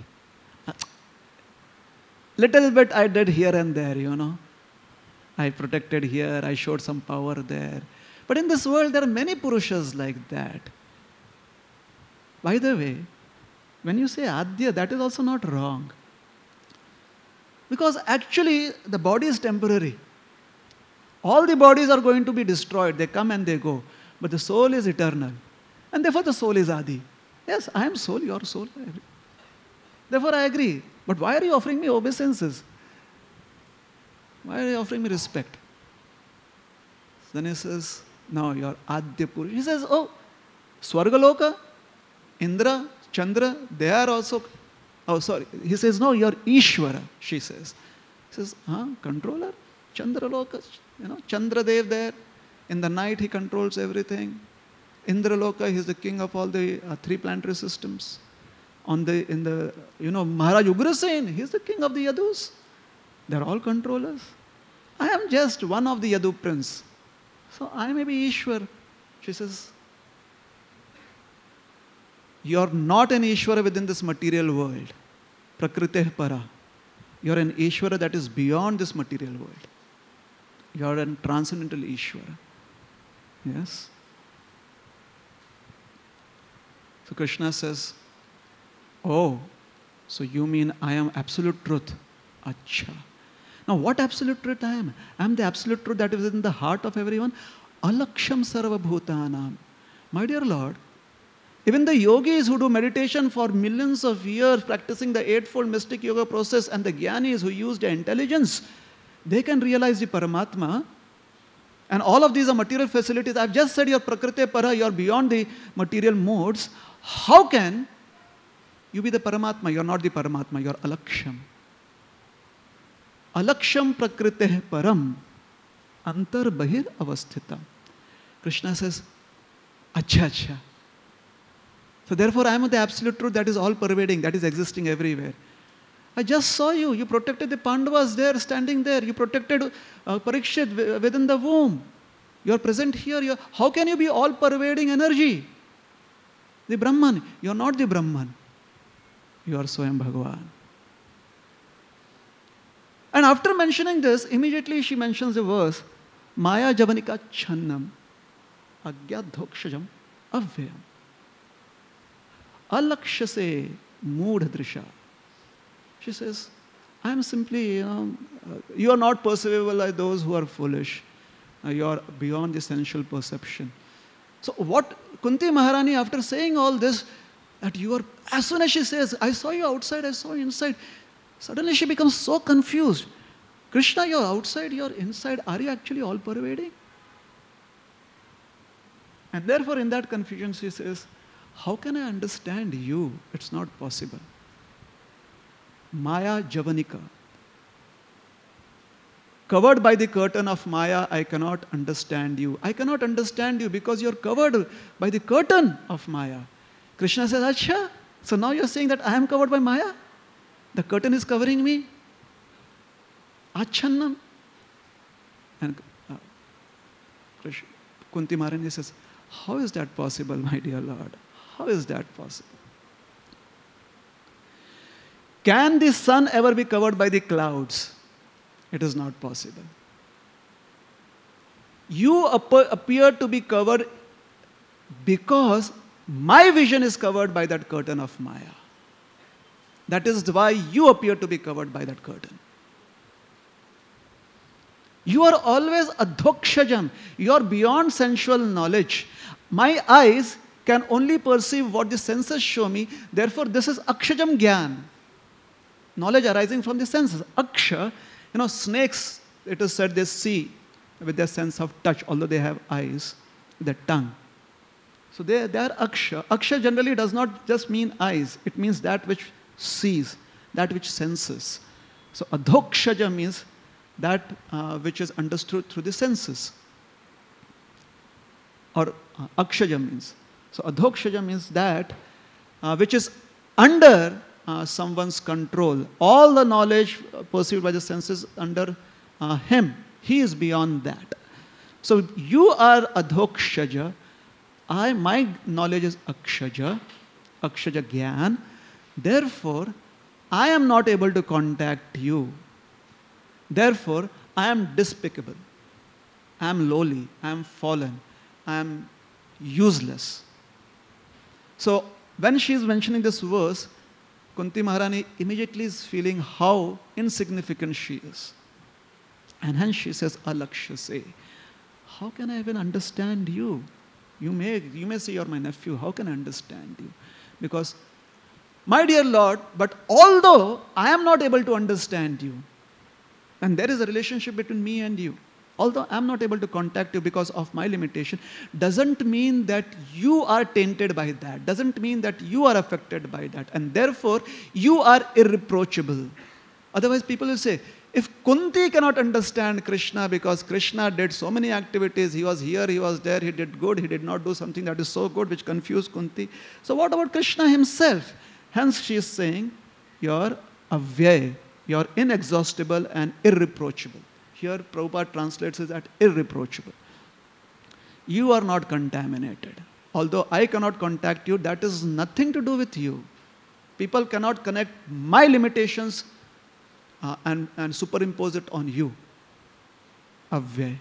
Little bit I did here and there, I protected here, I showed some power there. But in this world, there are many Purushas like that. By the way, when you say Adya, that is also not wrong. Because actually, the body is temporary. All the bodies are going to be destroyed. They come and they go. But the soul is eternal. And therefore, the soul is Adi. Yes, I am soul, you are soul. Therefore, I agree. But why are you offering me obeisances? Why are you offering me respect? Then he says, no, you are Adya Purusha. He says, oh, Swargaloka, Indra, Chandra, they are also, oh sorry. He says, no, you are Ishvara, she says. He says, controller? Chandraloka, Chandra Dev there. In the night he controls everything. Indraloka, he is the king of all the 3 planetary systems. Maharaj Ugrasen, he is the king of the Yadus. They are all controllers. I am just one of the Yadu prince. So I may be Ishwar. She says, you are not an Ishwara within this material world. Prakriteh para. You are an Ishwara that is beyond this material world. You are a transcendental Ishwara. Yes. So Krishna says, oh, so you mean I am absolute truth? Acha. Now what absolute truth I am? I am the absolute truth that is in the heart of everyone. Alaksham sarva bhutanam. My dear Lord, even the yogis who do meditation for millions of years, practicing the eightfold mystic yoga process, and the jnanis who use their intelligence, they can realize the Paramatma. And all of these are material facilities. I've just said you're Prakriti Para, you're beyond the material modes. How can you be the Paramatma? You're not the Paramatma, you're Alaksham. Alaksham Prakriti Param Antar Bahir Avasthitam. Krishna says, Acha, acha. So therefore I am the absolute truth that is all pervading, that is existing everywhere. I just saw you. You protected the Pandavas there, standing there. You protected Parikshit within the womb. You are present here. How can you be all pervading energy? The Brahman. You are not the Brahman. You are Swayam Bhagavan. And after mentioning this, immediately she mentions the verse, Maya Javanika Channam Agyat Dhokshajam Avyam Alakshase Moodha Drisha. She says, I am simply, you are not perceivable by those who are foolish. You are beyond the sensual perception. So what Kunti Maharani, after saying all this, that you are, as soon as she says, I saw you outside, I saw you inside, suddenly she becomes so confused. Krishna, you're outside, you're inside, are you actually all pervading? And therefore in that confusion she says, how can I understand you? It's not possible. Maya Javanika. Covered by the curtain of Maya, I cannot understand you. I cannot understand you because you're covered by the curtain of Maya. Krishna says, Acha, so now you're saying that I am covered by Maya? The curtain is covering me? Achannam. And Kunti Maharani says, how is that possible, my dear Lord? How is that possible? Can the sun ever be covered by the clouds? It is not possible. You appear to be covered because my vision is covered by that curtain of Maya. That is why you appear to be covered by that curtain. You are always adhokshajam. You are beyond sensual knowledge. My eyes can only perceive what the senses show me. Therefore, this is akshajam gyan. Knowledge arising from the senses. Aksha, snakes, it is said they see with their sense of touch, although they have eyes, their tongue. So they are aksha. Aksha generally does not just mean eyes. It means that which sees, that which senses. So adhokshaja means that which is understood through the senses. Or akshaja means. So adhokshaja means that which is under someone's control. All the knowledge perceived by the senses under him. He is beyond that. So you are adhokshaja. My knowledge is akshaja. Akshaja gyan. Therefore, I am not able to contact you. Therefore, I am despicable. I am lowly. I am fallen. I am useless. So when she is mentioning this verse, Kunti Maharani immediately is feeling how insignificant she is. And hence she says, Alakshase. How can I even understand you? You may say you're my nephew. How can I understand you? Because, my dear Lord, but although I am not able to understand you, and there is a relationship between me and you, although I am not able to contact you because of my limitation, doesn't mean that you are tainted by that, doesn't mean that you are affected by that, and therefore you are irreproachable. Otherwise people will say, if Kunti cannot understand Krishna because Krishna did so many activities, he was here, he was there, he did good, he did not do something that is so good which confused Kunti. So what about Krishna himself? Hence she is saying, you're avyay, you're inexhaustible and irreproachable. Here Prabhupada translates it as irreproachable. You are not contaminated. Although I cannot contact you, that is nothing to do with you. People cannot connect my limitations and superimpose it on you. Avyay.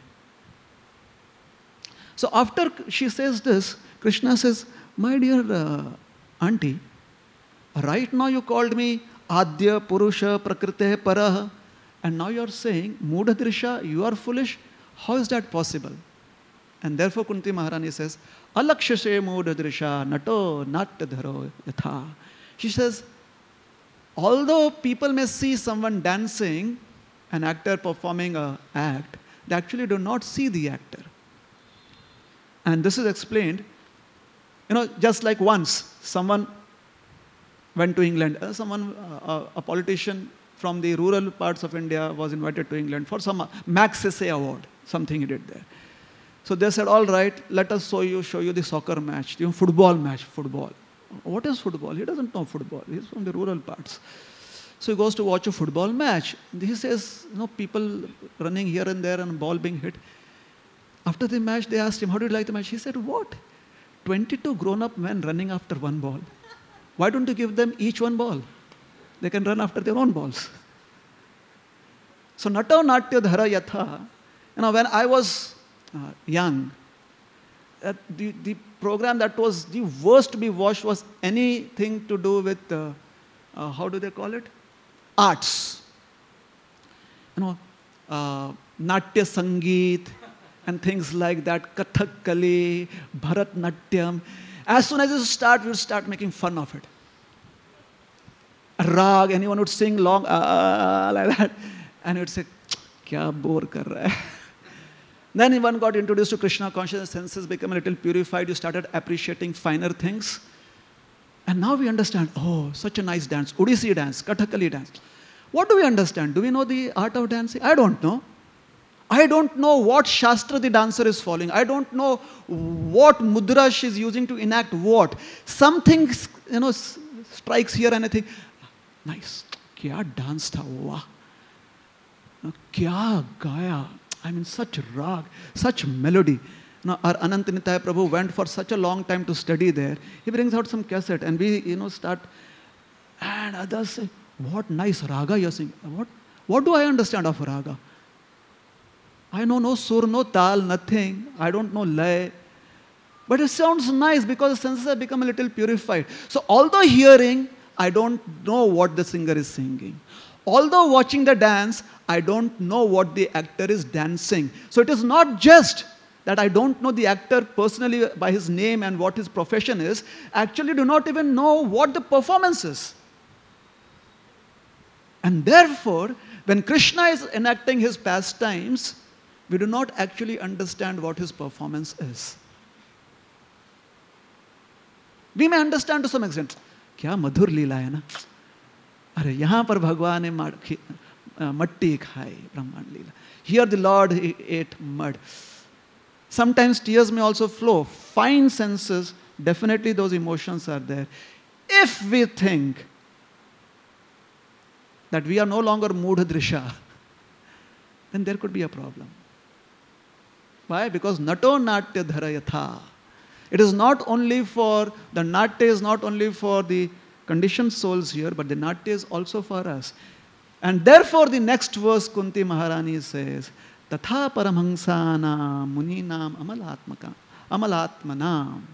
So after she says this, Krishna says, my dear Auntie, right now you called me Adya Purusha Prakrite Parah, and now you are saying, Mudadrisha, you are foolish. How is that possible? And therefore Kunti Maharani says, Alakshashe Mudadrisha Nato Natyadharo Yatha. She says, although people may see someone dancing, an actor performing an act, they actually do not see the actor. And this is explained, just like once someone went to England, a politician from the rural parts of India was invited to England for some Magsaysay award, something he did there. So they said, all right, let us show you the soccer match, football match, football. What is football? He doesn't know football. He's from the rural parts. So he goes to watch a football match. He says, people running here and there and a ball being hit. After the match, they asked him, how do you like the match? He said, what? 22 grown-up men running after one ball. Why don't you give them each one ball? They can run after their own balls. So Nato Natya Dhara Yatha, when I was young, the program that was the worst to be watched was anything to do with, how do they call it? Arts. Natya Sangeet and things like that, Kathakali, Bharatnatyam. As soon as you start, we'll start making fun of it. Rag, anyone would sing long, like that. And you'd say, kya bore kar raha hai? Then one got introduced to Krishna consciousness, senses became a little purified, you started appreciating finer things. And now we understand, such a nice dance, Odissi dance, Kathakali dance. What do we understand? Do we know the art of dancing? I don't know. I don't know what Shastra the dancer is following. I don't know what mudra she is using to enact what. Something, strikes here and I think, nice. Kya dance tha, wah. Kya gaya. Such rag, such melody. Our Anant Nitaya Prabhu went for such a long time to study there. He brings out some cassette and we, start, and others say, what nice raga you're singing. What do I understand of raga? I know no sur, no tal, nothing. I don't know lay. But it sounds nice because the senses have become a little purified. So although hearing, I don't know what the singer is singing. Although watching the dance, I don't know what the actor is dancing. So it is not just that I don't know the actor personally by his name and what his profession is. I actually do not even know what the performance is. And therefore, when Krishna is enacting his pastimes, we do not actually understand what his performance is. We may understand to some extent. Kya madhur leela hai na? Are yahan par Bhagwan ne matti khai, Brahman leela. Here the Lord ate mud. Sometimes tears may also flow. Fine senses, definitely those emotions are there. If we think that we are no longer Mudadrisha, then there could be a problem. Why? Because Nato Natya Dhara Yatha. It is not only for, the Natya is not only for the conditioned souls here, but the Natya is also for us. And therefore the next verse Kunti Maharani says, Tatha Paramhangsana Muninam Amalatmanam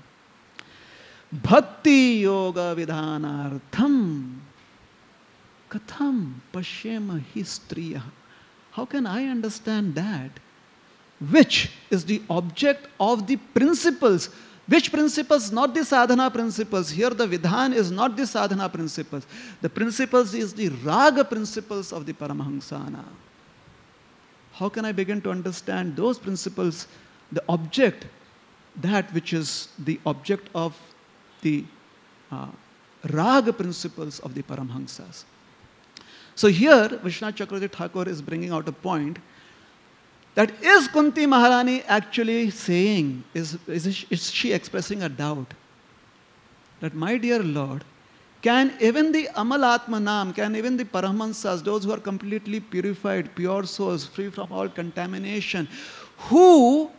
Bhakti Yoga Vidhanartham Katham Pashyema Hi Striya. How can I understand that? Which is the object of the principles. Which principles? Not the sadhana principles. Here the vidhan is not the sadhana principles. The principles is the raga principles of the Paramahansana. How can I begin to understand those principles? The object, that which is the object of the raga principles of the Paramahansas. So here Vishwanath Chakravarti Thakur is bringing out a point that is Kunti Maharani actually saying, is she expressing a doubt? That my dear Lord, can even the Amalatmanam, can even the Paramahansas, those who are completely purified, pure souls, free from all contamination, who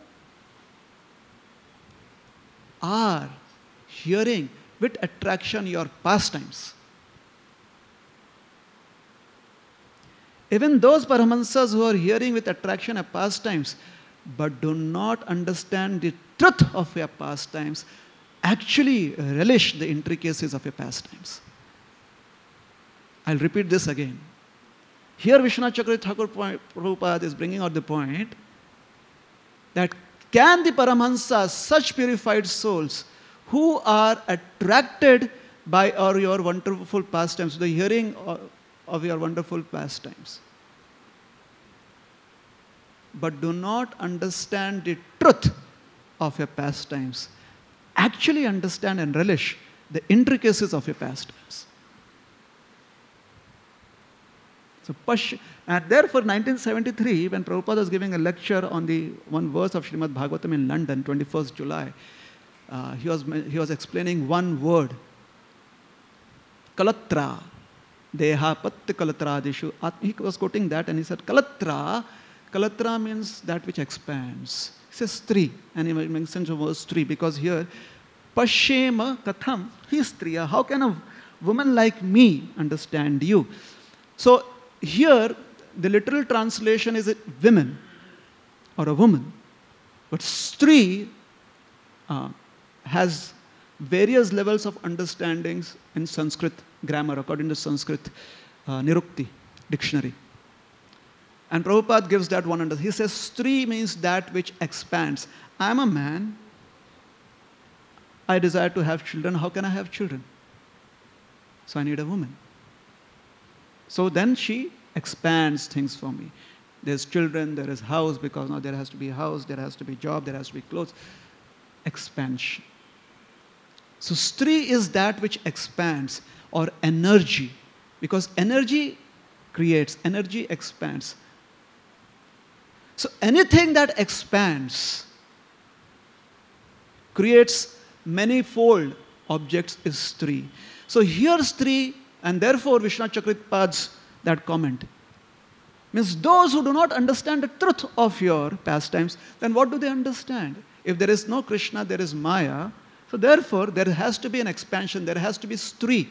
are hearing with attraction your pastimes, even those Paramahansas who are hearing with attraction your pastimes, but do not understand the truth of your pastimes, actually relish the intricacies of your pastimes. I'll repeat this again. Here Vishwanath Chakravarti Thakur Prabhupada is bringing out the point that can the Paramahansas, such purified souls who are attracted by your wonderful pastimes, the hearing of your wonderful pastimes, but do not understand the truth of your pastimes, actually understand and relish the intricacies of your pastimes. So, and therefore, 1973, when Prabhupada was giving a lecture on the one verse of Srimad Bhagavatam in London, 21st July, he was explaining one word, Kalatra, Deha Patta Kalatradishu. He was quoting that and he said, Kalatra, Kalatra means that which expands. He says Stri, and he mentions the verse Stri, because here, Pashema Katham, he is Striya. How can a woman like me understand you? So, here, the literal translation is women or a woman. But Stri has various levels of understandings in Sanskrit grammar, according to Sanskrit Nirukti dictionary. And Prabhupada gives that one under. He says, Stri means that which expands. I am a man. I desire to have children. How can I have children? So I need a woman. So then she expands things for me. There's children, there is house, because now there has to be a house, there has to be job, there has to be clothes. Expansion. So Stri is that which expands, or energy. Because energy creates, energy expands. So anything that expands, creates manifold objects is Stri. So here Stri, and therefore Vishwanath Chakravarti's that comment means those who do not understand the truth of your pastimes, then what do they understand? If there is no Krishna, there is Maya. So therefore, there has to be an expansion, there has to be Stri.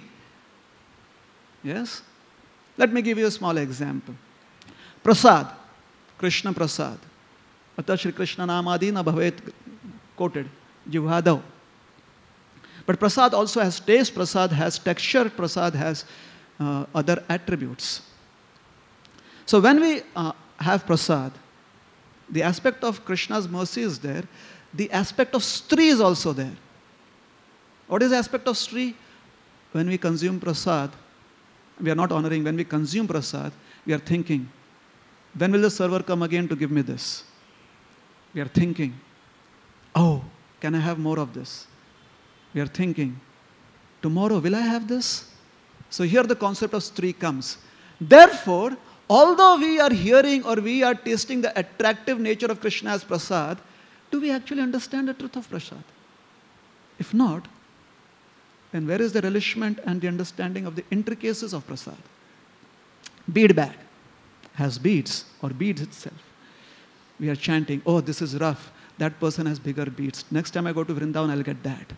Yes? Let me give you a small example. Prasad, Krishna Prasad. Ata Shri Krishna Namadina Bhavet quoted, Jivhadav. But Prasad also has taste, Prasad has texture, Prasad has other attributes. So when we have Prasad, the aspect of Krishna's mercy is there, the aspect of Stri is also there. What is the aspect of Stri? When we consume Prasad, we are not honoring, when we consume Prasad, we are thinking, when will the server come again to give me this? We are thinking, oh, can I have more of this? We are thinking, tomorrow will I have this? So here the concept of Stri comes. Therefore, although we are hearing or we are tasting the attractive nature of Krishna as Prasad, do we actually understand the truth of Prasad? If not, then where is the relishment and the understanding of the intricacies of Prasad? Bead bag has beads or beads itself. We are chanting, oh, this is rough. That person has bigger beads. Next time I go to Vrindavan, I'll get that.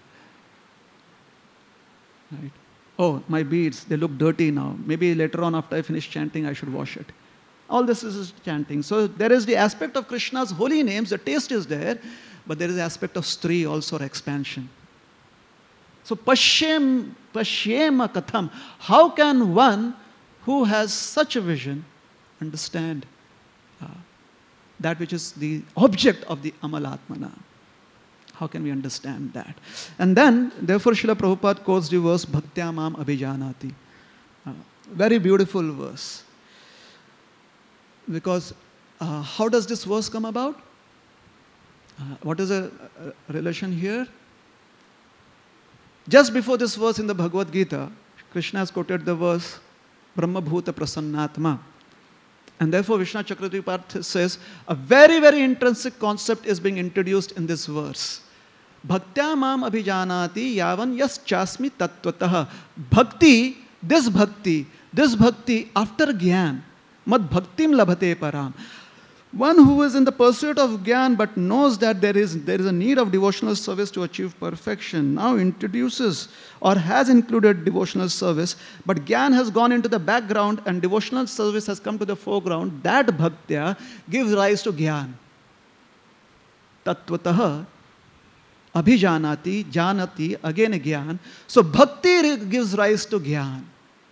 Right? Oh, my beads, they look dirty now. Maybe later on after I finish chanting, I should wash it. All this is chanting. So there is the aspect of Krishna's holy names, the taste is there, but there is the aspect of Stri also, or expansion. So Pashyema Katham, how can one who has such a vision understand that which is the object of the Amalatmana? How can we understand that? And then, therefore, Srila Prabhupada quotes the verse, Bhaktya Mam Abhijanati. Very beautiful verse. Because how does this verse come about? What is the relation here? Just before this verse in the Bhagavad Gita, Krishna has quoted the verse, Brahma Bhuta Prasannatma. And therefore, Vishwanath Chakravarti says, a very, very intrinsic concept is being introduced in this verse. Bhaktya mam abhijanati yavan yas chasmi tattvataha. Bhakti, this bhakti after Gyan, mad bhaktim labhate param. One who is in the pursuit of Gyan but knows that there is a need of devotional service to achieve perfection, now introduces or has included devotional service, but Gyan has gone into the background and devotional service has come to the foreground. That bhaktya gives rise to Gyan. Tattvataha, Abhijanati, janati, again gyan. So bhakti gives rise to gyan.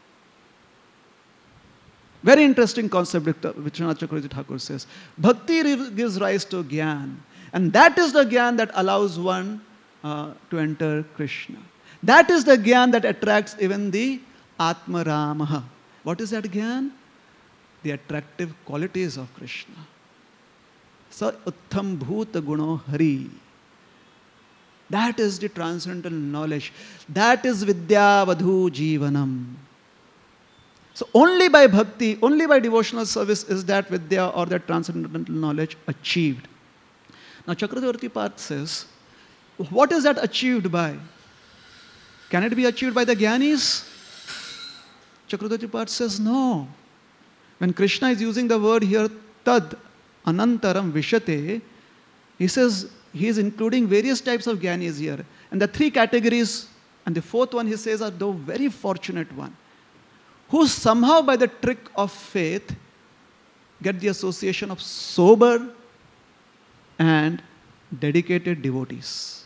Very interesting concept which Chakravarti Thakur says. Bhakti gives rise to gyan. And that is the gyan that allows one to enter Krishna. That is the gyan that attracts even the Atma Ramaha. What is that gyan? The attractive qualities of Krishna. Sa uttham bhuta guno hari. That is the transcendental knowledge. That is Vidya Vadhu Jivanam. So only by bhakti, only by devotional service is that Vidya or that transcendental knowledge achieved. Now Chakravarti Path says, what is that achieved by? Can it be achieved by the Gyanis? Chakravarti Path says, no. When Krishna is using the word here, tad anantaram vishate, he says, he is including various types of Gyanis here. And the three categories, and the fourth one he says are the very fortunate one, who somehow by the trick of faith get the association of sober and dedicated devotees.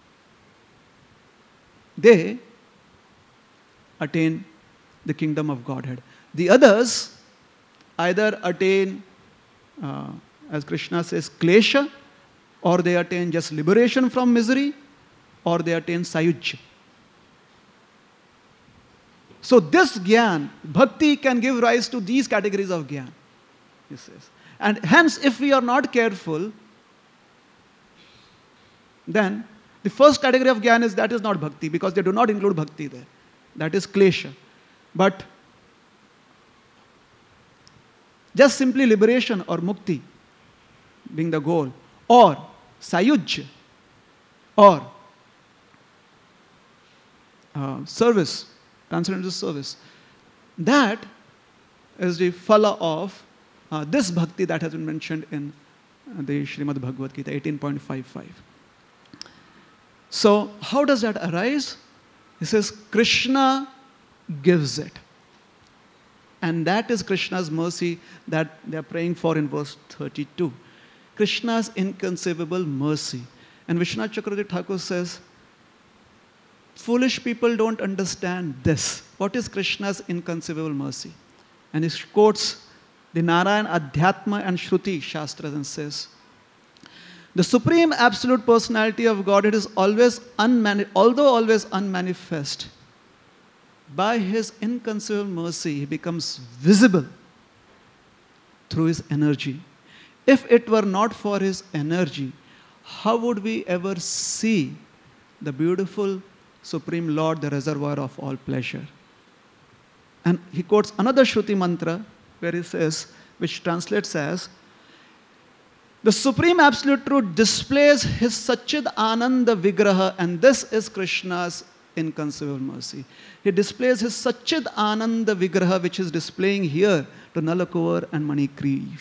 They attain the kingdom of Godhead. The others either attain, as Krishna says, klesha, or they attain just liberation from misery, or they attain sayujya. So this gyan, bhakti, can give rise to these categories of gyan, he says. And hence, if we are not careful, then the first category of gyan is that is not bhakti, because they do not include bhakti there. That is klesha. But just simply liberation or mukti being the goal, or sayujya, or service, transcendental service. That is the phala of this bhakti that has been mentioned in the Srimad Bhagavad Gita 18.55. So, how does that arise? He says, Krishna gives it. And that is Krishna's mercy that they are praying for in verse 32. Krishna's inconceivable mercy. And Vishwanath Chakravarti Thakur says, foolish people don't understand this. What is Krishna's inconceivable mercy? And he quotes the Narayan Adhyatma and Shruti Shastras and says, the Supreme Absolute Personality of Godhead is always although always unmanifest, by His inconceivable mercy, He becomes visible through His energy. If it were not for His energy, how would we ever see the beautiful Supreme Lord, the reservoir of all pleasure? And he quotes another Shruti mantra where he says, which translates as, the Supreme Absolute Truth displays His Satchid Ananda Vigraha, and this is Krishna's inconceivable mercy. He displays His Satchid Ananda Vigraha, which is displaying here to Nalakovar and Manikriv,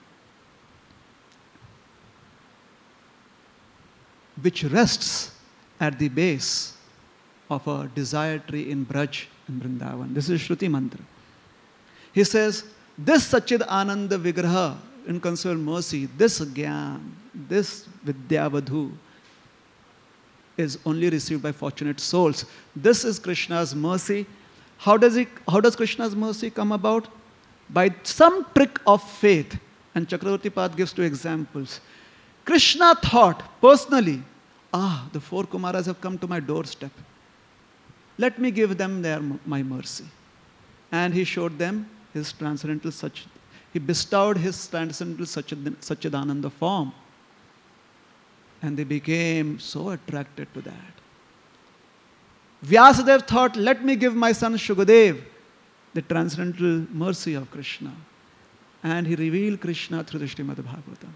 which rests at the base of a desire tree in Braj and Vrindavan. This is Shruti mantra. He says, this Satchid Ananda Vigraha, inconceivable mercy, this Gyan, this Vidyavadhu is only received by fortunate souls. This is Krishna's mercy. How does Krishna's mercy come about? By some trick of faith. And Chakravarti Path gives two examples. Krishna thought personally, the four Kumaras have come to my doorstep. Let me give them my mercy. And he showed them his transcendental Satchid. He bestowed his transcendental Satchidananda form. And they became so attracted to that. Vyasadeva thought, let me give my son Shukadev the transcendental mercy of Krishna. And he revealed Krishna through the Srimad Bhagavatam.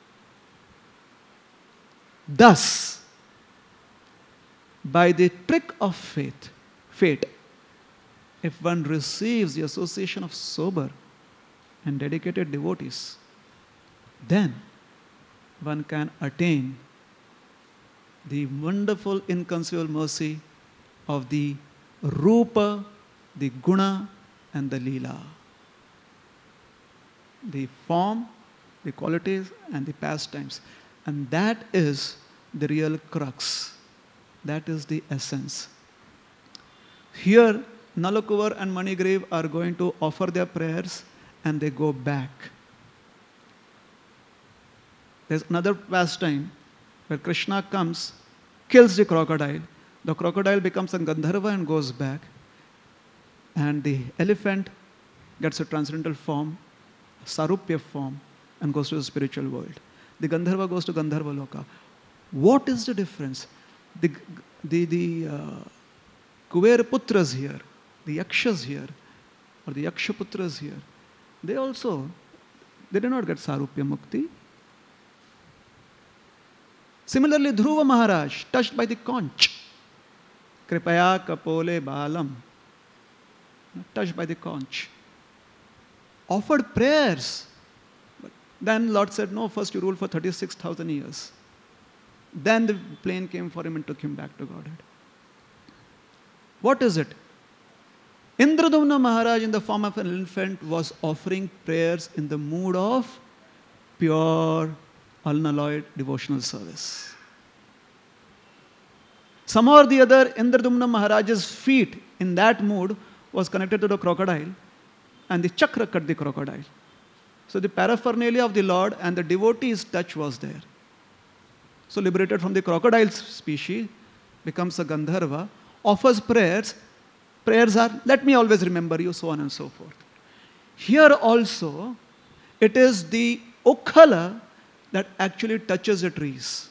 Thus, by the trick of fate, if one receives the association of sober and dedicated devotees, then one can attain the wonderful inconceivable mercy of the Rupa, the Guna, and the Leela. The form, the qualities, and the pastimes. And that is the real crux. That is the essence. Here, Nalakuvar and Manigrave are going to offer their prayers and they go back. There's another pastime where Krishna comes, kills the crocodile. The crocodile becomes a Gandharva and goes back. And the elephant gets a transcendental form, Sarupya form, and goes to the spiritual world. The Gandharva goes to Gandharva Loka. What is the difference? The Kuber Putras here, the Yakshas here, or the Yakshaputras here, they did not get Sarupya Mukti. Similarly, Dhruva Maharaj, touched by the conch, Kripaya Kapole Balam, touched by the conch, offered prayers. But then Lord said, no, first you rule for 36,000 years. Then the plane came for him and took him back to Godhead. What is it? Indradumna Maharaj in the form of an infant was offering prayers in the mood of pure, unalloyed devotional service. Somehow or the other, Indradumna Maharaj's feet in that mood was connected to the crocodile, and the chakra cut the crocodile. So the paraphernalia of the Lord and the devotee's touch was there. So liberated from the crocodile species, becomes a Gandharva, offers prayers. Prayers are, let me always remember you, so on and so forth. Here also, it is the Ukhala that actually touches the trees.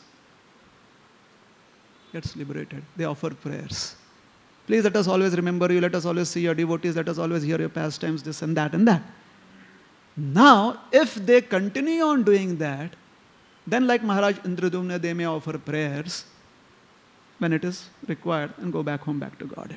Gets liberated. They offer prayers. Please let us always remember you, let us always see your devotees, let us always hear your pastimes, this and that and that. Now, if they continue on doing that, then like Maharaj Indradumna, they may offer prayers when it is required and go back home, back to Godhead.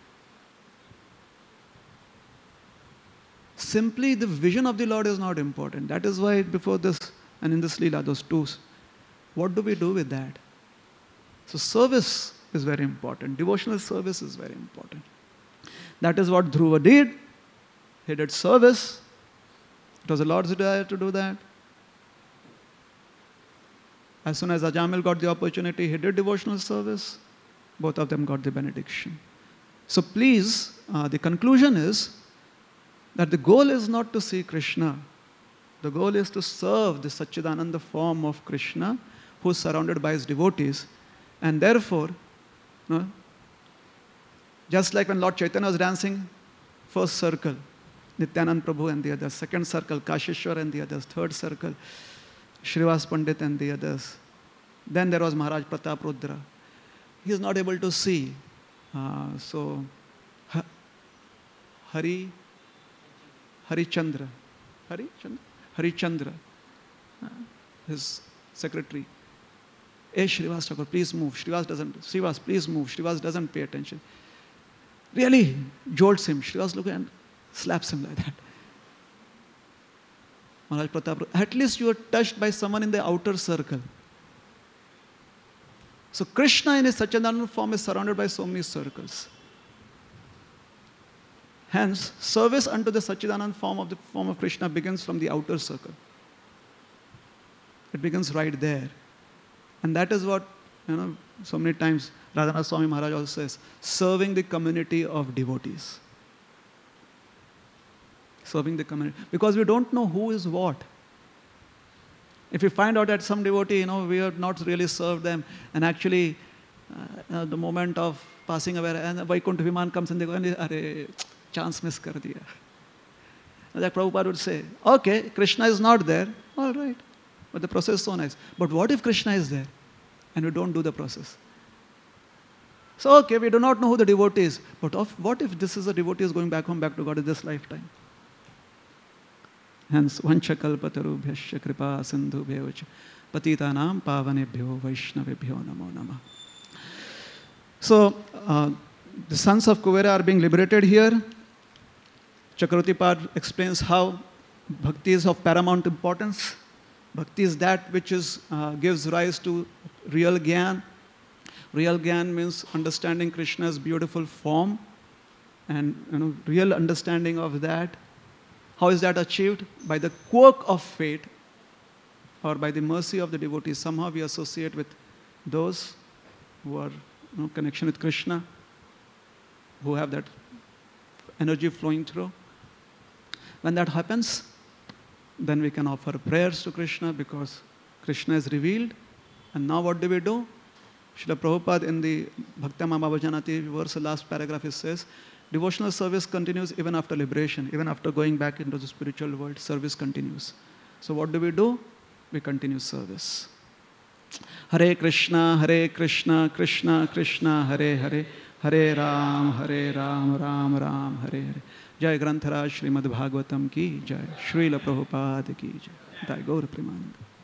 Simply the vision of the Lord is not important. That is why before this and in this Leela, those two, what do we do with that? So service is very important. Devotional service is very important. That is what Dhruva did. He did service. It was the Lord's desire to do that. As soon as Ajamil got the opportunity, he did devotional service. Both of them got the benediction. So please, the conclusion is that the goal is not to see Krishna. The goal is to serve the Satchidananda form of Krishna, who is surrounded by his devotees. And therefore, just like when Lord Chaitanya was dancing, first circle, Nityanand Prabhu and the others, second circle, Kashishwar and the others, third circle, Shrivas Pandit and the others. Then there was Maharaj Pratap Rudra. He is not able to see. Harichandra, his secretary. Shrivas Thakur, please move. Shrivas, please move. Shrivas doesn't pay attention. Really jolts him. Shrivas looks and slaps him like that. Maharaj Pratap, at least you are touched by someone in the outer circle. So Krishna in his Satchidananda form is surrounded by so many circles. Hence, service unto the Satchidananda form of Krishna begins from the outer circle. It begins right there. And that is what, so many times Radhanath Swami Maharaj also says, serving the community of devotees. Serving the community. Because we don't know who is what. If we find out that some devotee, we have not really served them, and actually, the moment of passing away, and Vaikuntha Viman comes and they go, Arey, chance miss kar diya. Like Prabhupada would say, okay, Krishna is not there, all right, but the process is so nice. But what if Krishna is there, and we don't do the process? So, okay, we do not know who the devotee is, but what if this is a devotee who is going back home, back to God in this lifetime? Hence, vanchakalpatarubhyasya kripa sindhubhyevacha patitanam pavanebhyo vaishnavebhyo namo namah. So, the sons of Kuvera are being liberated here. Chakravarti Pad explains how bhakti is of paramount importance. Bhakti is that which gives rise to real gyan. Real gyan means understanding Krishna's beautiful form, and real understanding of that. How is that achieved? By the quirk of fate, or by the mercy of the devotees. Somehow we associate with those who are connection with Krishna, who have that energy flowing through. When that happens, then we can offer prayers to Krishna because Krishna is revealed. And now what do? Srila Prabhupada in the Bhaktyamam Bhajanati verse, the last paragraph, it says, devotional service continues even after liberation, even after going back into the spiritual world, service continues. So what do? We continue service. Hare Krishna, Krishna Krishna, Hare Hare, Hare Ram, Ram Ram, Hare Hare. Jai Grantharaj Srimad Bhagavatam ki Jai, Srila Prabhupada ki Jai, Jai Gaur Premanand.